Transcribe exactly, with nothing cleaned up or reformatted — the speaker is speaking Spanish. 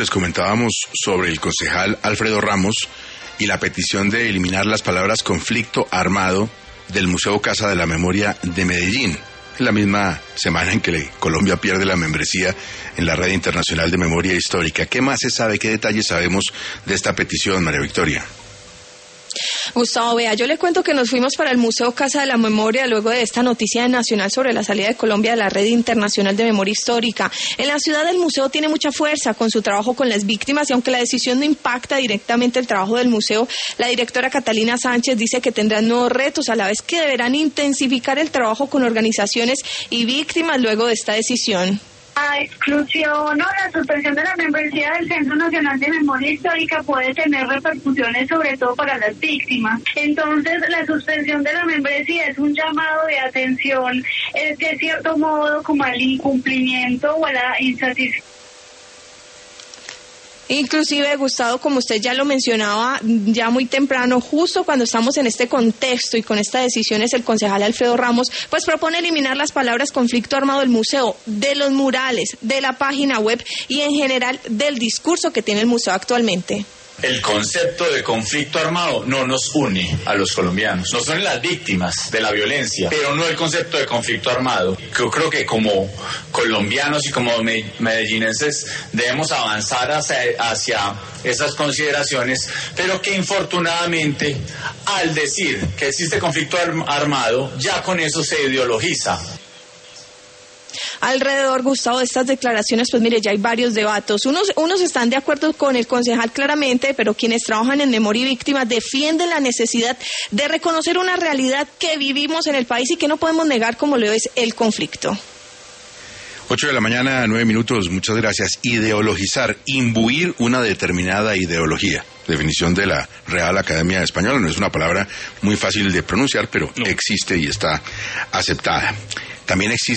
Les comentábamos sobre el concejal Alfredo Ramos y la petición de eliminar las palabras conflicto armado del Museo Casa de la Memoria de Medellín. En la misma semana en que Colombia pierde la membresía en la Red Internacional de Memoria Histórica. ¿Qué más se sabe? ¿Qué detalles sabemos de esta petición, María Victoria? Gustavo, vea, yo le cuento que nos fuimos para el Museo Casa de la Memoria luego de esta noticia nacional sobre la salida de Colombia de la Red Internacional de Memoria Histórica. En la ciudad el museo tiene mucha fuerza con su trabajo con las víctimas y aunque la decisión no impacta directamente el trabajo del museo, la directora Catalina Sánchez dice que tendrán nuevos retos a la vez que deberán intensificar el trabajo con organizaciones y víctimas luego de esta decisión. La exclusión o la suspensión de la membresía del Centro Nacional de Memoria Histórica puede tener repercusiones sobre todo para las víctimas. Entonces, la suspensión de la membresía es un llamado de atención, eh, de cierto modo, como al incumplimiento o a la insatisfacción. Inclusive, Gustavo, como usted ya lo mencionaba ya muy temprano, justo cuando estamos en este contexto y con esta decisión, es el concejal Alfredo Ramos, pues propone eliminar las palabras conflicto armado del museo, de los murales, de la página web y en general del discurso que tiene el museo actualmente. El concepto de conflicto armado no nos une a los colombianos, nos son las víctimas de la violencia, pero no el concepto de conflicto armado. Yo creo que como colombianos y como medellinenses debemos avanzar hacia, hacia esas consideraciones, pero que infortunadamente al decir que existe conflicto armado, ya con eso se ideologiza. Alrededor, Gustavo, de estas declaraciones, pues mire, ya hay varios debates. Unos, unos están de acuerdo con el concejal claramente, pero quienes trabajan en memoria y víctimas defienden la necesidad de reconocer una realidad que vivimos en el país y que no podemos negar como lo es el conflicto. Ocho de la mañana, nueve minutos, muchas gracias. Ideologizar, imbuir una determinada ideología. Definición de la Real Academia Española, no es una palabra muy fácil de pronunciar, pero existe y está aceptada. También existe